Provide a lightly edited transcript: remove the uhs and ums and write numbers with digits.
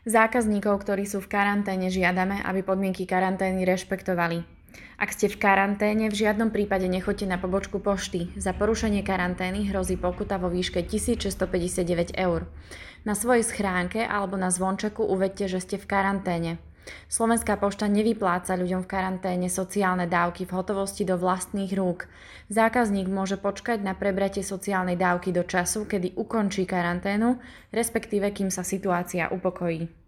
Zákazníkov, ktorí sú v karanténe, žiadame, aby podmienky karantény rešpektovali. Ak ste v karanténe, v žiadnom prípade nechoďte na pobočku pošty. Za porušenie karantény hrozí pokuta vo výške 1659 eur. Na svojej schránke alebo na zvončeku uvedte, že ste v karanténe. Slovenská pošta nevypláca ľuďom v karanténe sociálne dávky v hotovosti do vlastných rúk. Zákazník môže počkať na prebratie sociálnej dávky do času, kedy ukončí karanténu, respektíve kým sa situácia upokojí.